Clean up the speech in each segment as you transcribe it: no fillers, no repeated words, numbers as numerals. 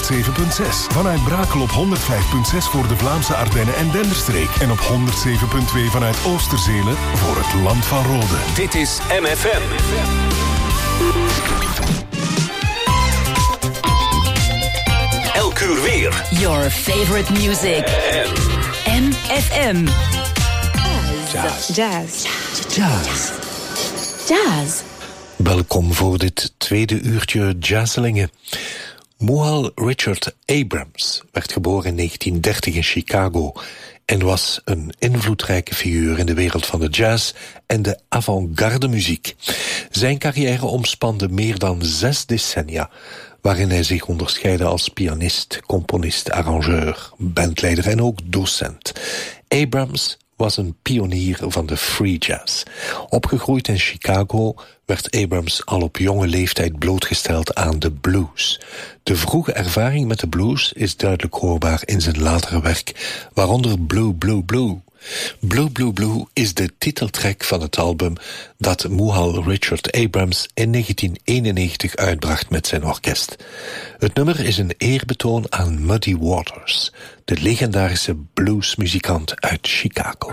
107.6. Vanuit Brakel op 105.6 voor de Vlaamse Ardennen en Denderstreek. En op 107.2 vanuit Oosterzelen voor het Land van Rode. Dit is MFM. Elk uur weer. Your favorite music. MFM. Jazz. Jazz. Jazz. Jazz. Welkom voor dit tweede uurtje Jazzlingen. Muhal Richard Abrams werd geboren in 1930 in Chicago en was een invloedrijke figuur in de wereld van de jazz en de avant-garde muziek. Zijn carrière omspande meer dan 6 decennia, waarin hij zich onderscheidde als pianist, componist, arrangeur, bandleider en ook docent. Abrams was een pionier van de free jazz. Opgegroeid in Chicago werd Abrams al op jonge leeftijd blootgesteld aan de blues. De vroege ervaring met de blues is duidelijk hoorbaar in zijn latere werk, waaronder Blue, Blue, Blue. Blue, Blue, Blue is de titeltrack van het album dat Muhal Richard Abrams in 1991 uitbracht met zijn orkest. Het nummer is een eerbetoon aan Muddy Waters, de legendarische bluesmuzikant uit Chicago.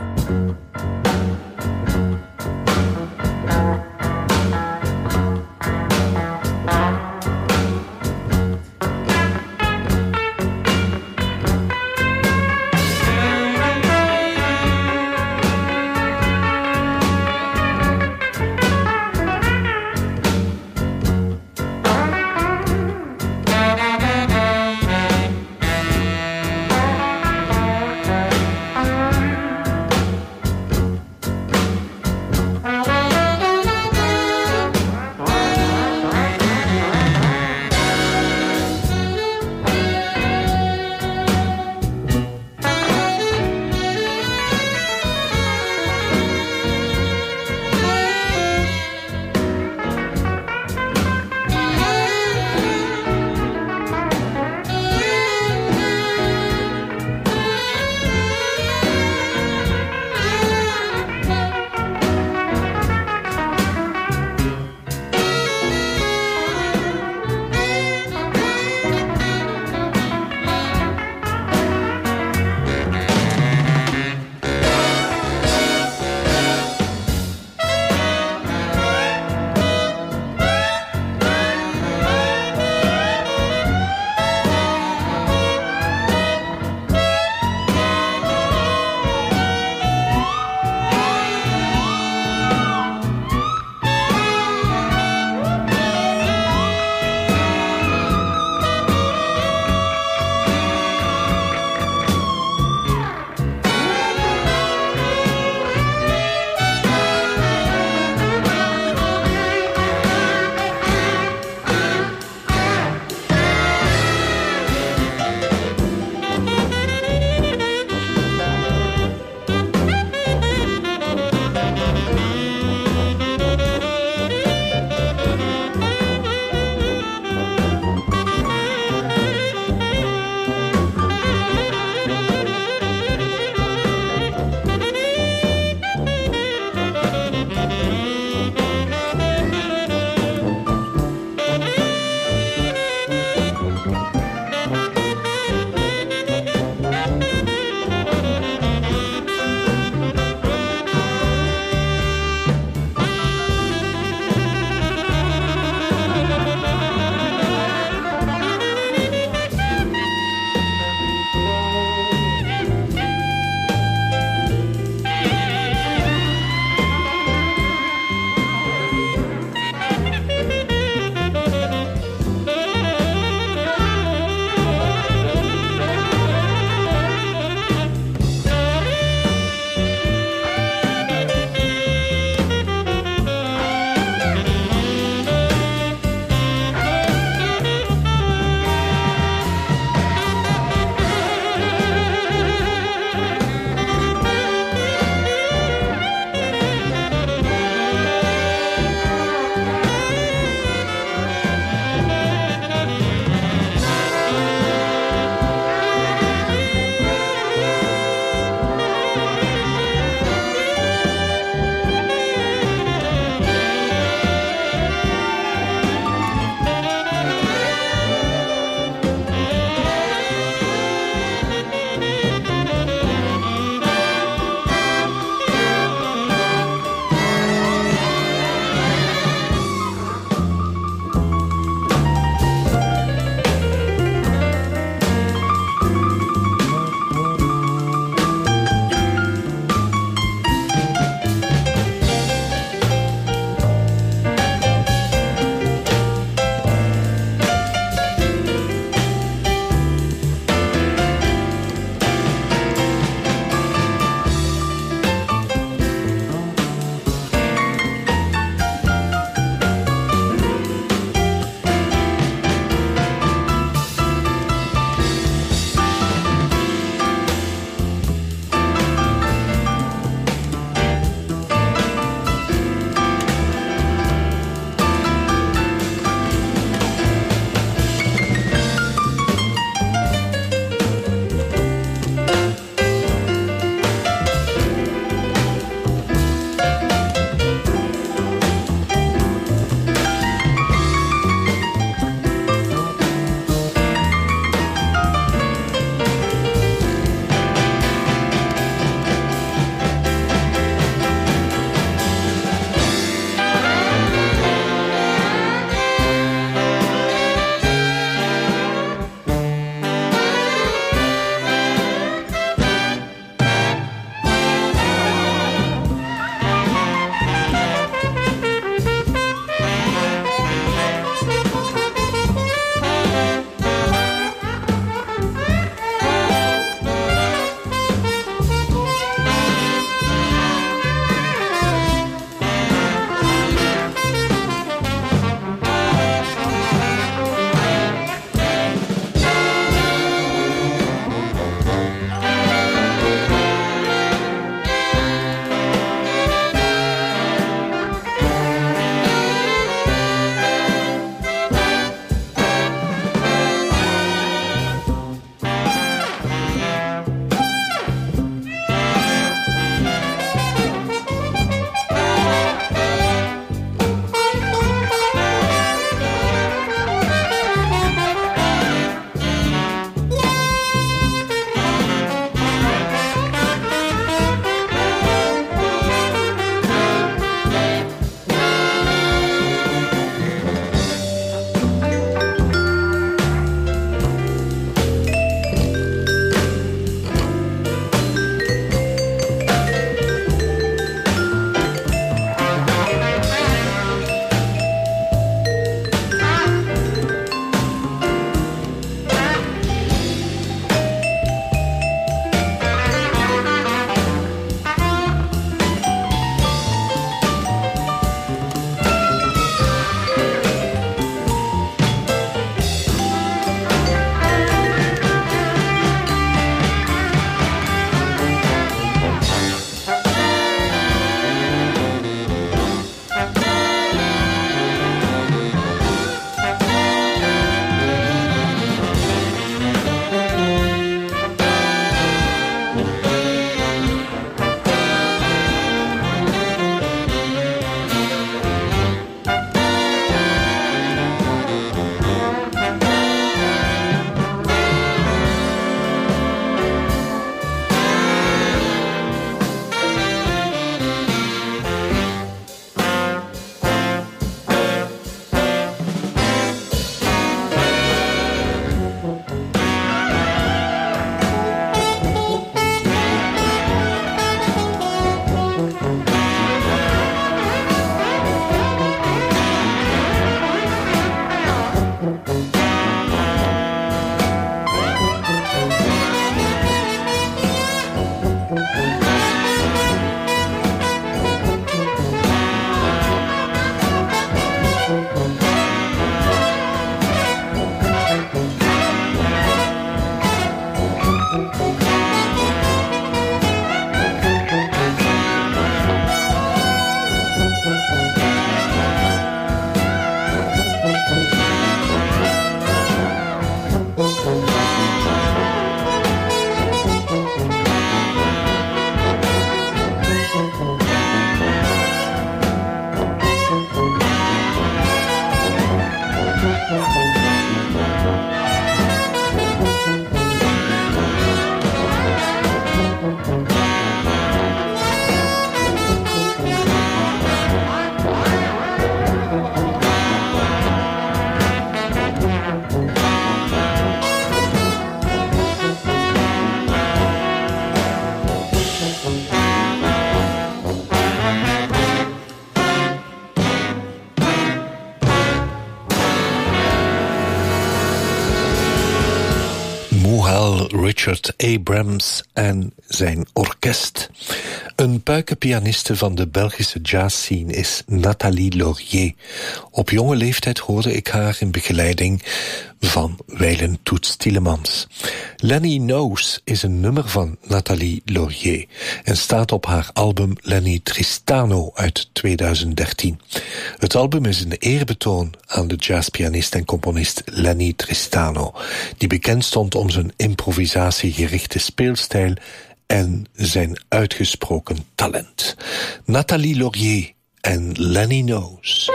Muhal Richard Abrams en zijn orkest. Een puikenpianiste van de Belgische jazzscene is Nathalie Laurier. Op jonge leeftijd hoorde ik haar in begeleiding van wijlen Toets Tielemans. Lenny Knows is een nummer van Nathalie Laurier en staat op haar album Lenny Tristano uit 2013. Het album is een eerbetoon aan de jazzpianist en componist Lenny Tristano, die bekend stond om zijn improvisatiegerichte speelstijl en zijn uitgesproken talent. Nathalie Laurier en Lenny Knows.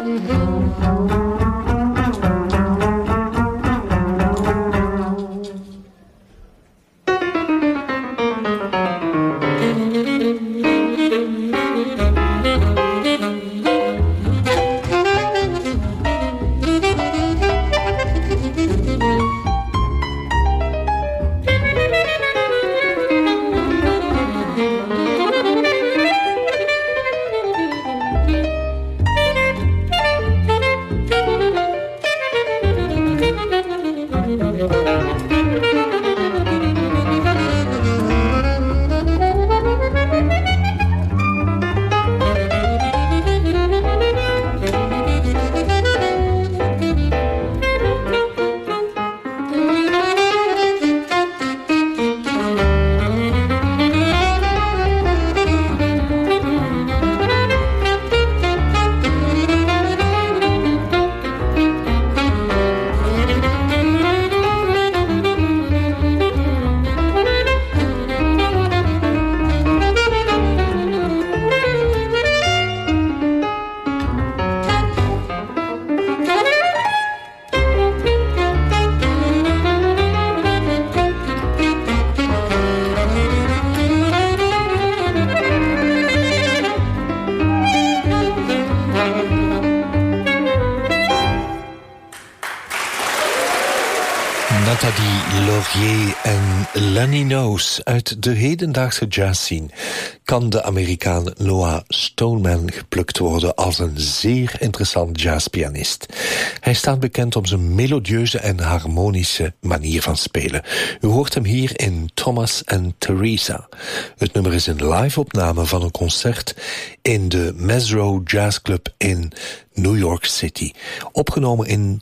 Nathalie Laurier en Lenny Knows uit de hedendaagse jazzscene kan de Amerikaan Noah Stoneman geplukt worden als een zeer interessant jazzpianist. Hij staat bekend om zijn melodieuze en harmonische manier van spelen. U hoort hem hier in Thomas and Teresa. Het nummer is een live-opname van een concert in de Mezzrow Jazz Club in New York City. Opgenomen in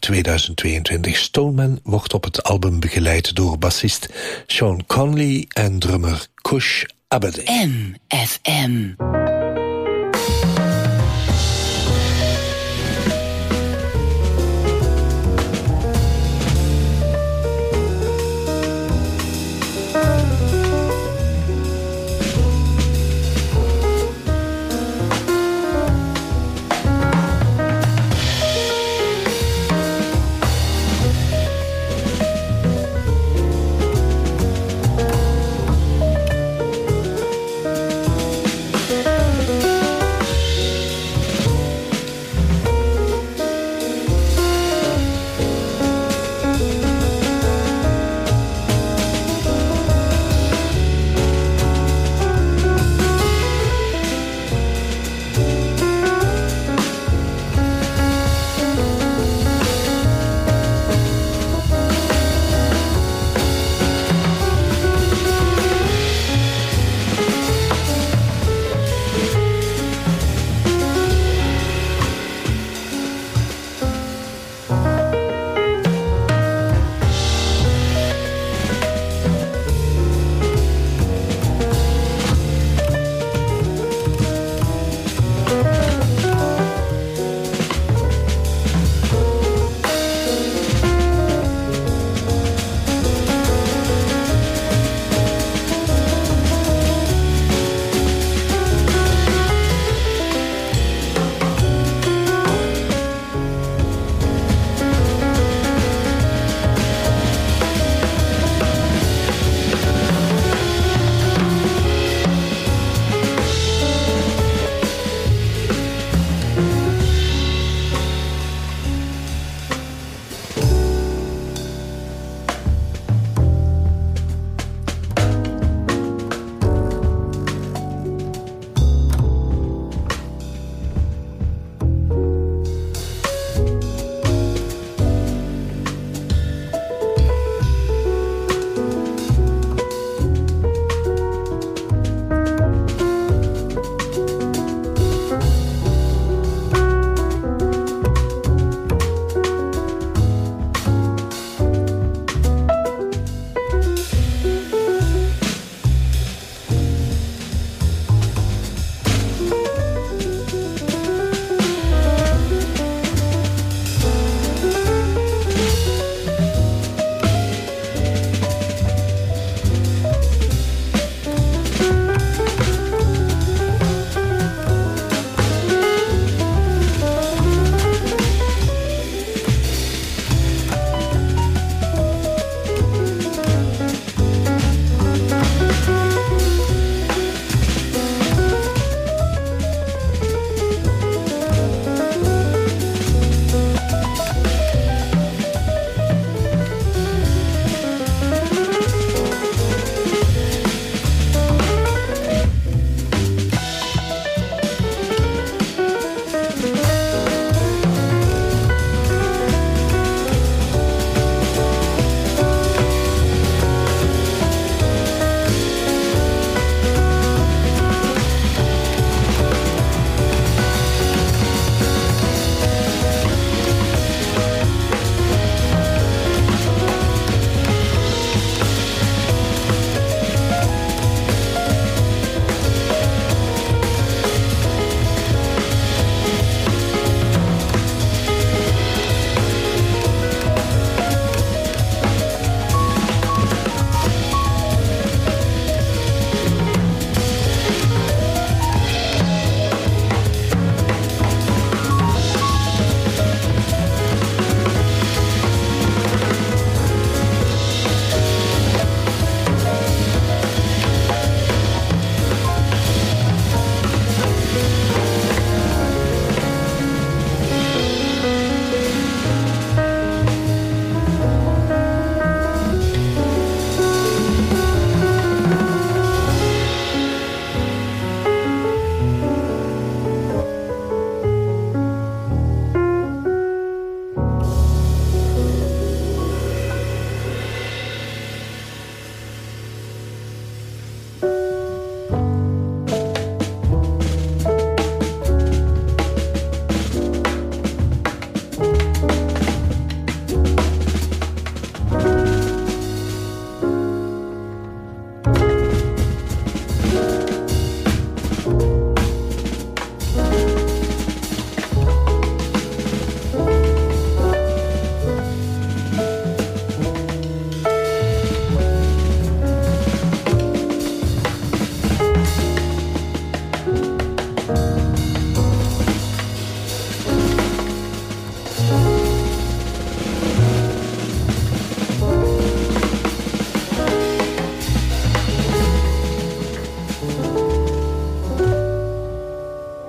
2022. Stoneman wordt op het album begeleid door bassist Sean Conley en drummer Kush Abadi. MFM.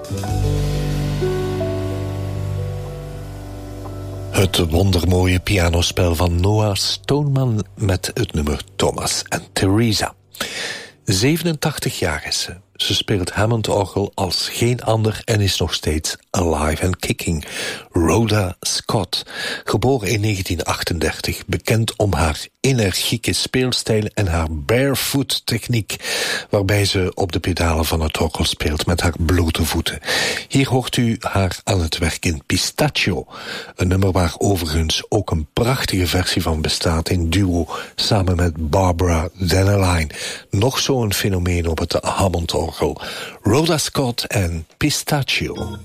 Het wondermooie pianospel van Noah Stoneman met het nummer Thomas en Teresa. 87 jaar is ze. Ze speelt Hammond-orgel als geen ander en is nog steeds alive and kicking. Rhoda Scott, geboren in 1938, bekend om haar energieke speelstijl en haar barefoot techniek, waarbij ze op de pedalen van het orgel speelt met haar blote voeten. Hier hoort u haar aan het werk in Pistachio, een nummer waar overigens ook een prachtige versie van bestaat in duo samen met Barbara Dennerlein. Nog zo'n fenomeen op het Hammond-orgel. Rhoda Scott en Pistachio.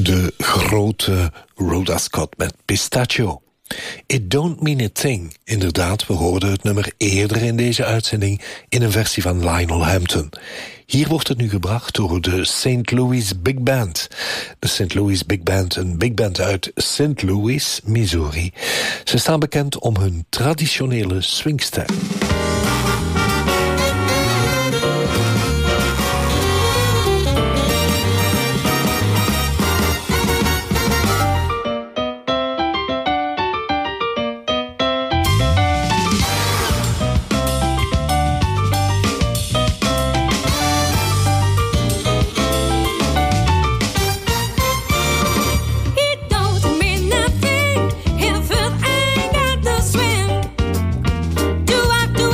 de grote Rhoda Scott met Pistachio. It Don't Mean a Thing. Inderdaad, we hoorden het nummer eerder in deze uitzending in een versie van Lionel Hampton. Hier wordt het nu gebracht door de St. Louis Big Band. De St. Louis Big Band, een big band uit St. Louis, Missouri. Ze staan bekend om hun traditionele swingstijl. Do I do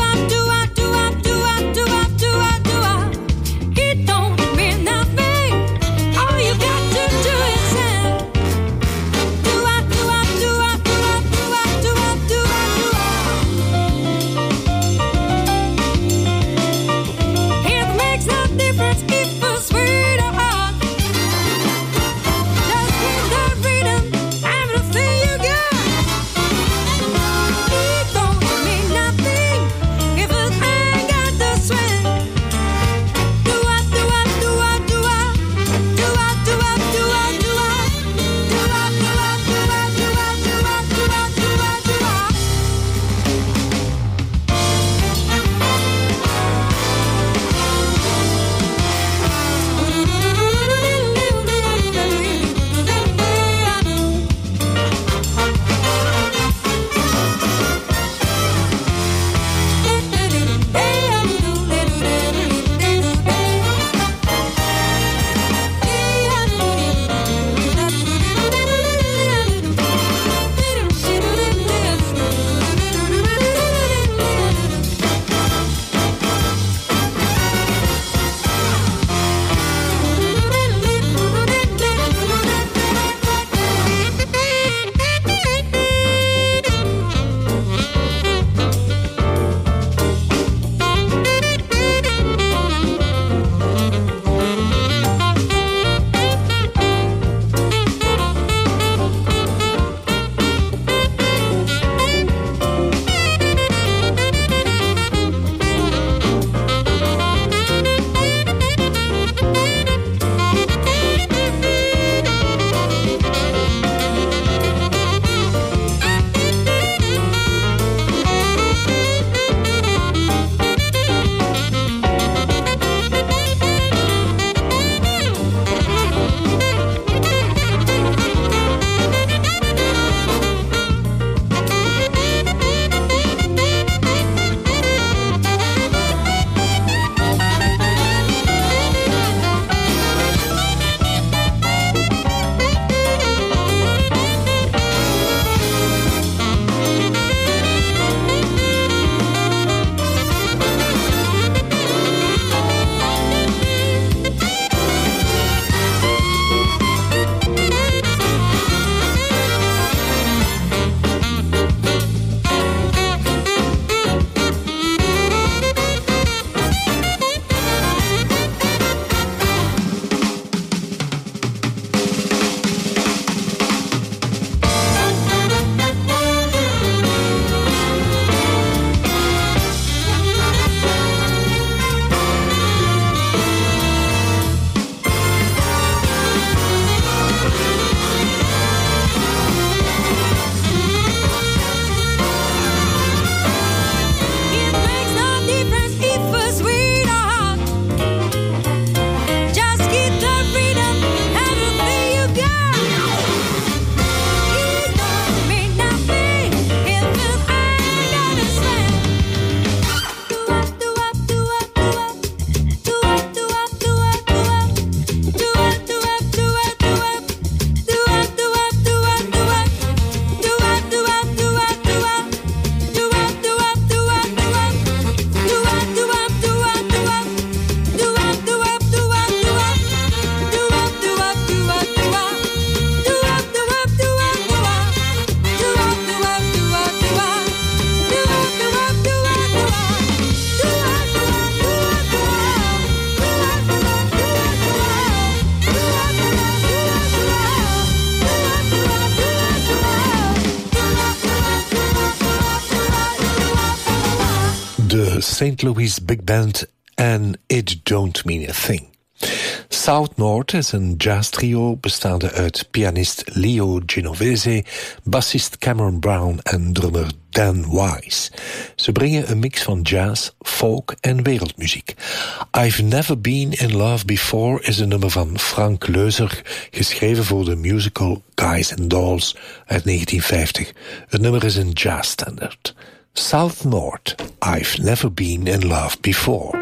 St. Louis Big Band en It Don't Mean a Thing. South North is een jazztrio bestaande uit pianist Leo Genovese, bassist Cameron Brown en drummer Dan Wise. Ze brengen een mix van jazz, folk en wereldmuziek. I've Never Been in Love Before is een nummer van Frank Leuser, geschreven voor de musical Guys and Dolls uit 1950. Het nummer is een jazzstandard. South North, I've Never Been in Love Before.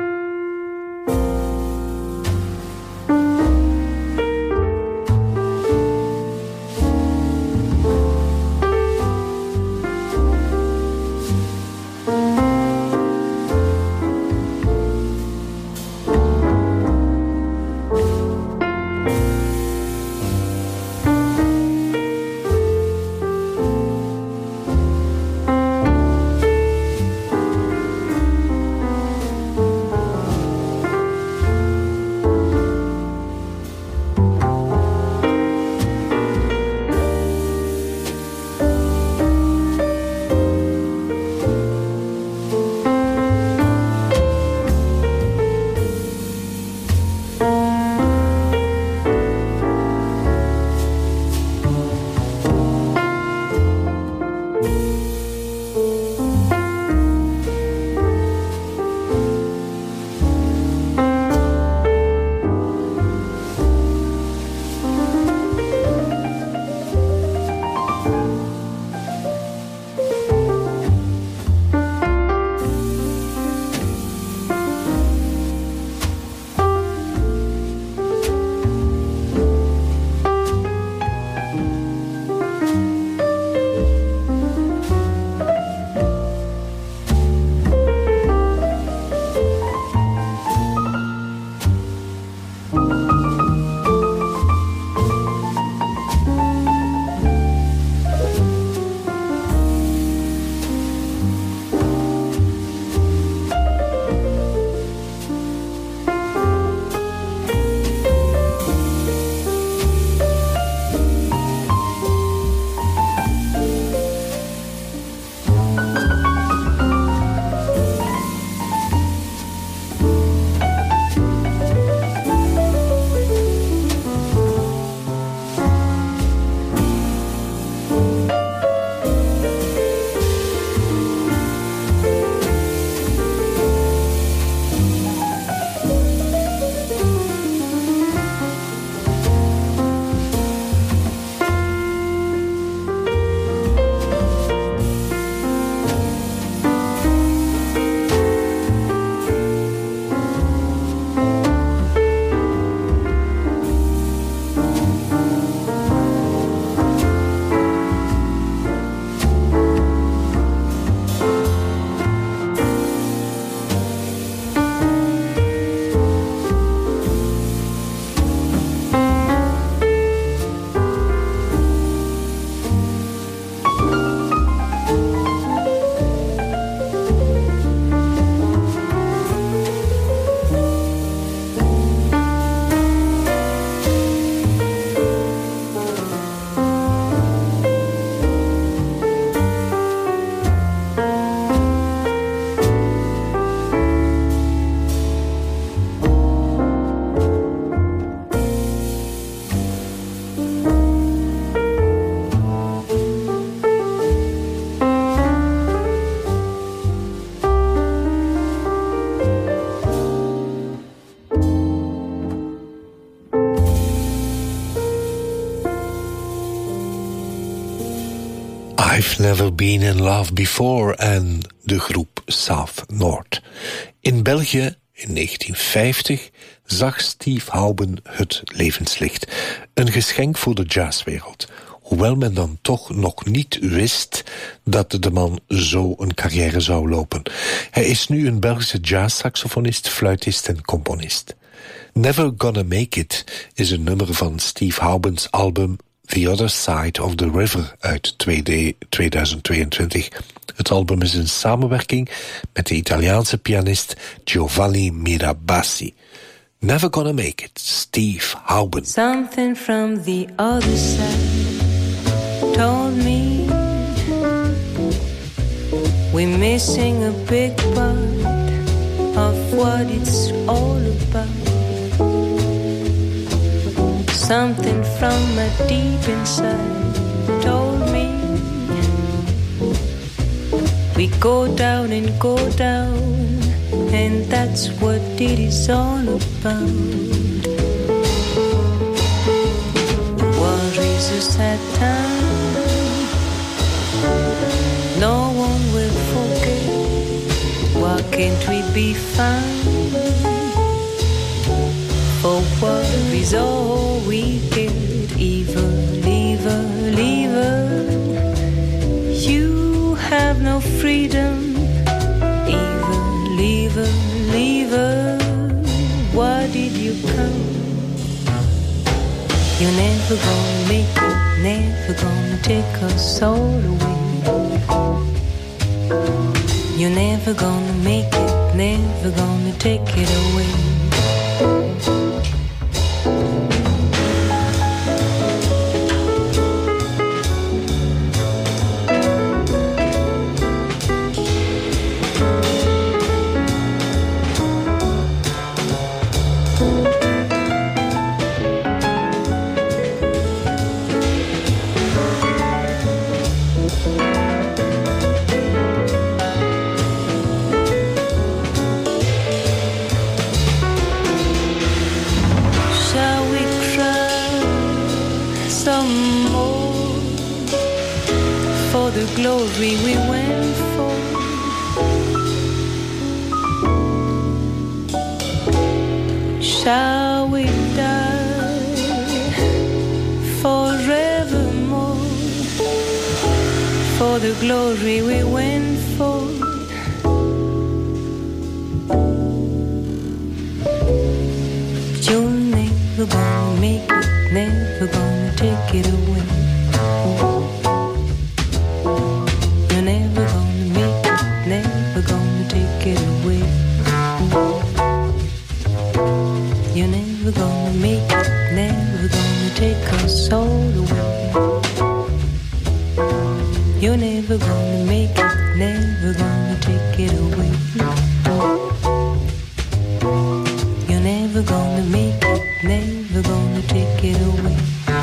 I've Never Been in Love Before en de groep South North. In België in 1950 zag Steve Houben het levenslicht. Een geschenk voor de jazzwereld. Hoewel men dan toch nog niet wist dat de man zo een carrière zou lopen. Hij is nu een Belgische jazzsaxofonist, fluitist en componist. Never Gonna Make It is een nummer van Steve Haubens album The Other Side of the River uit 2022. Het album is een samenwerking met de Italiaanse pianist Giovanni Mirabassi. Never Gonna Make It, Steve Houben. Something from the other side told me we're missing a big part. of what it's all about. Something from my deep inside told me we go down and go down, and that's what it is all about. War is a sad time, no one will forget. Why can't we be fine? For war is all we get. Evil, lever, lever. You have no freedom. Evil, lever, lever. Why did you come? You're never gonna make it, never gonna take us all away. You're never gonna make it, never gonna take it away. Glory we went for. Shall we die forevermore for the glory we went for? You're never gonna make it, never gonna take it away. You're never gonna make it, never gonna take it away. You're never gonna make it, never gonna take it away.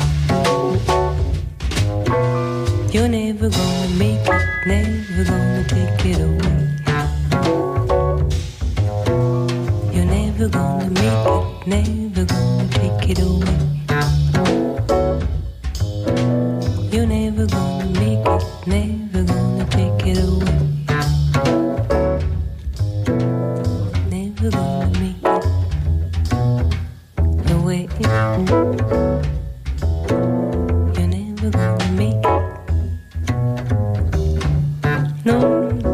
You're never gonna make it, never gonna take it away. You're never gonna make it, never gonna take it away. You're never gonna make it, never gonna take it away. Never gonna make it away. You're never gonna make it. No.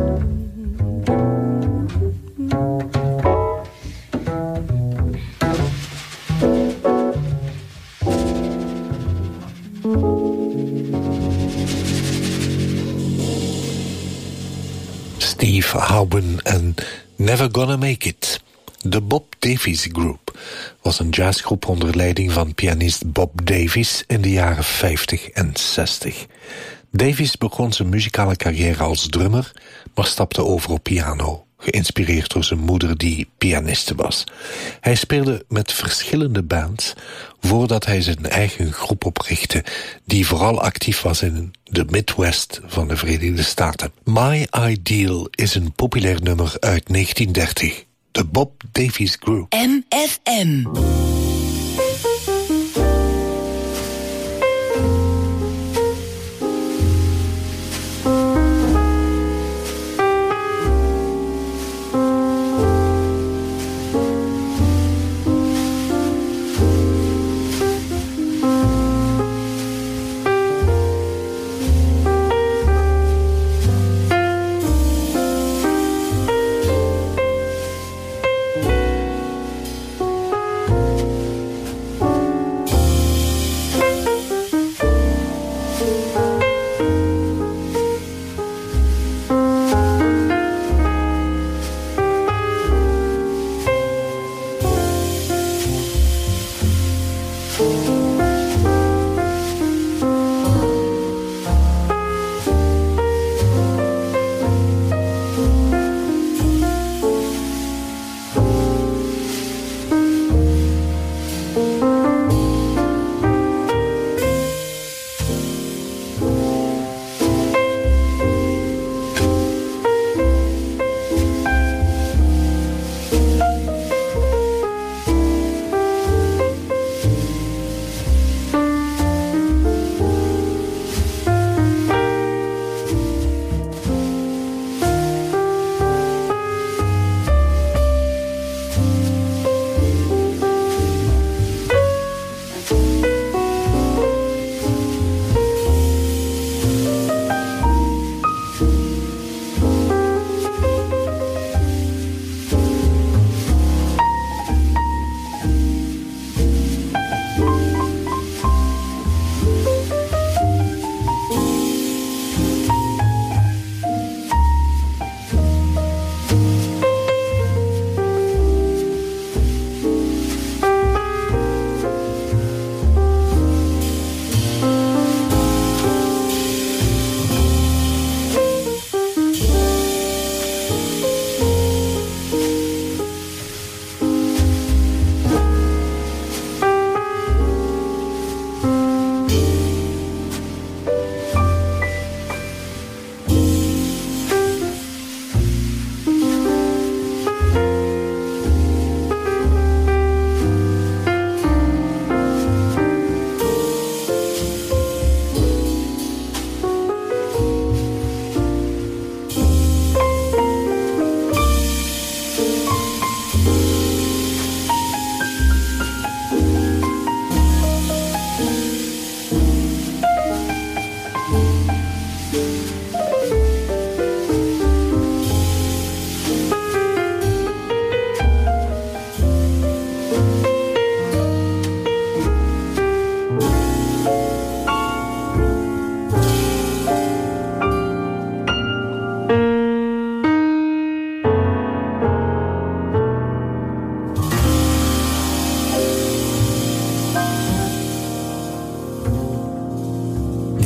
Steve Houben en Never Gonna Make It. De Bob Davies Group was een jazzgroep onder leiding van pianist Bob Davies in de jaren 50 en 60. Davies begon zijn muzikale carrière als drummer, maar stapte over op piano, geïnspireerd door zijn moeder die pianiste was. Hij speelde met verschillende bands voordat hij zijn eigen groep oprichtte, die vooral actief was in de Midwest van de Verenigde Staten. My Ideal is een populair nummer uit 1930. De Bob Davies Group. MFM.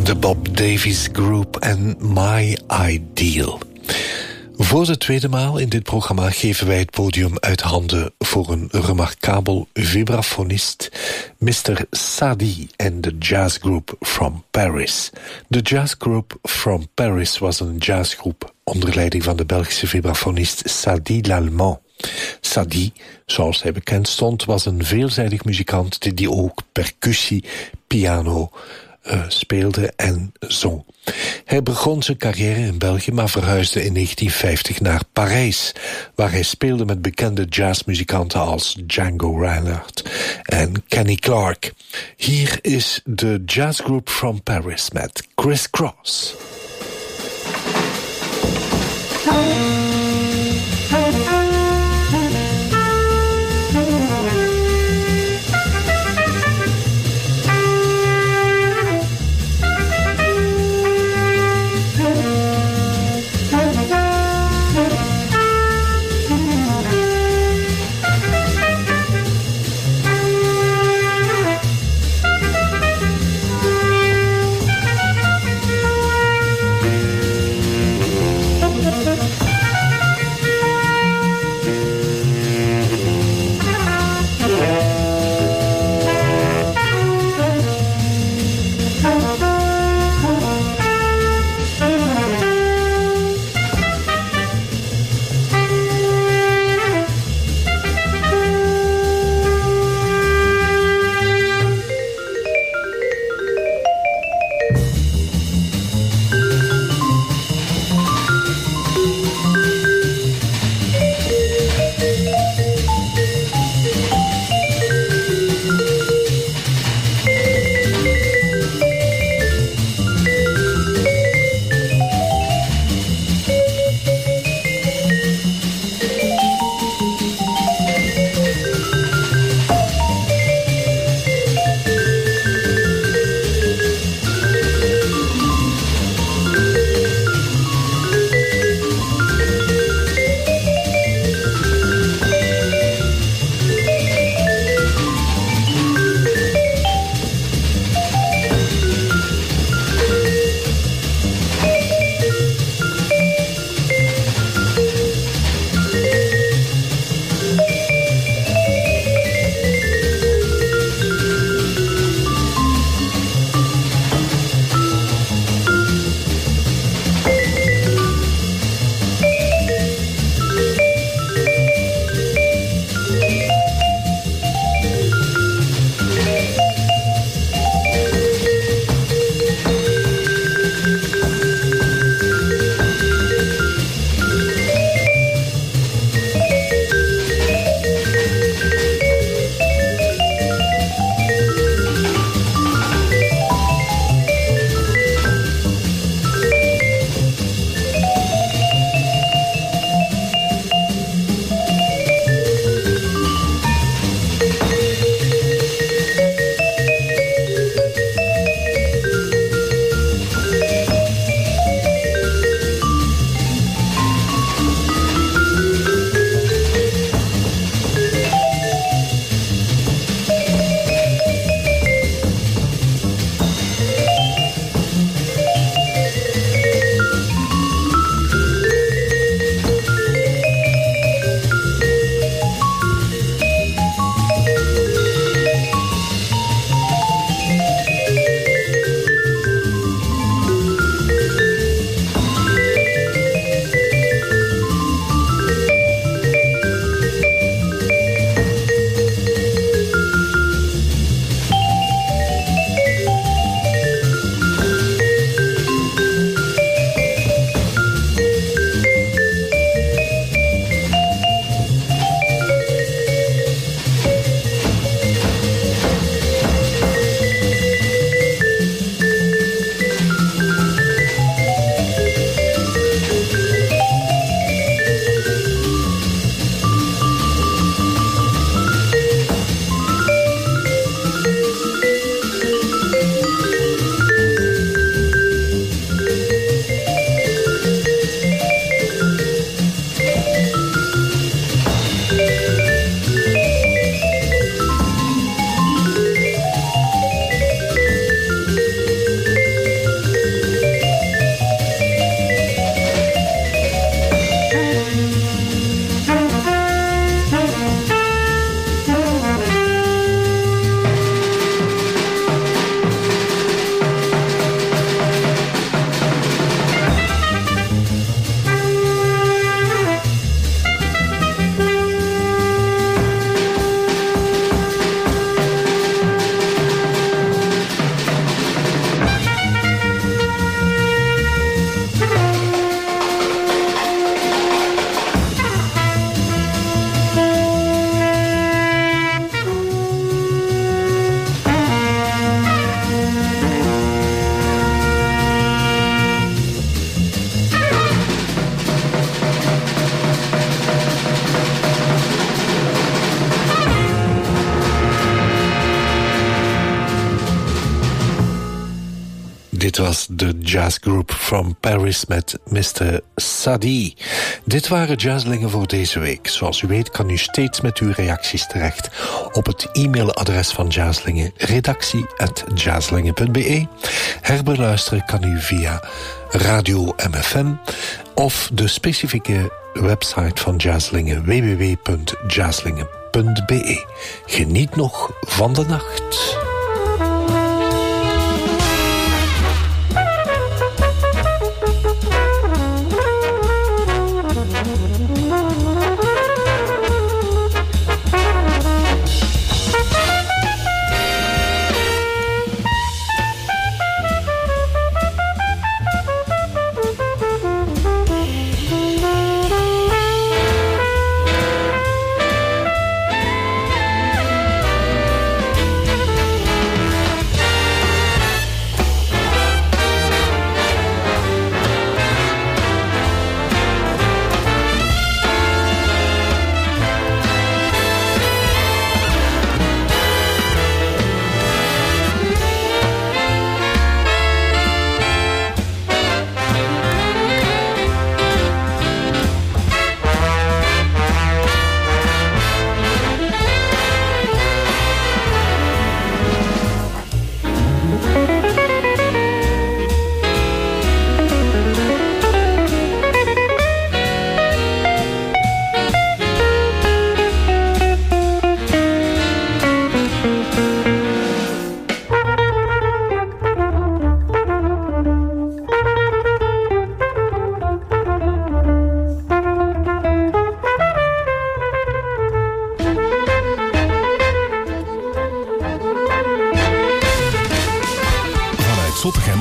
de Bob Davies Group en My Ideal. Voor de tweede maal in dit programma geven wij het podium uit handen voor een remarkabel vibrafonist, Mr. Sadi en de Jazz Group from Paris. De Jazz Group from Paris was een jazzgroep onder leiding van de Belgische vibrafonist Sadi Lallemand. Sadi, zoals hij bekend stond, was een veelzijdig muzikant die ook percussie, piano speelde en zong. Hij begon zijn carrière in België, maar verhuisde in 1950 naar Parijs, waar hij speelde met bekende jazzmuzikanten als Django Reinhardt en Kenny Clarke. Hier is de Jazz Group from Paris met Criss Cross. Dit was de jazzgroep from Paris met Mr. Sadi. Dit waren Jazzlingen voor deze week. Zoals u weet kan u steeds met uw reacties terecht op het e-mailadres van Jazzlingen, redactie@jazzlingen.be. Herbeluisteren kan u via Radio MFM of de specifieke website van Jazzlingen, www.jazzlingen.be. Geniet nog van de nacht.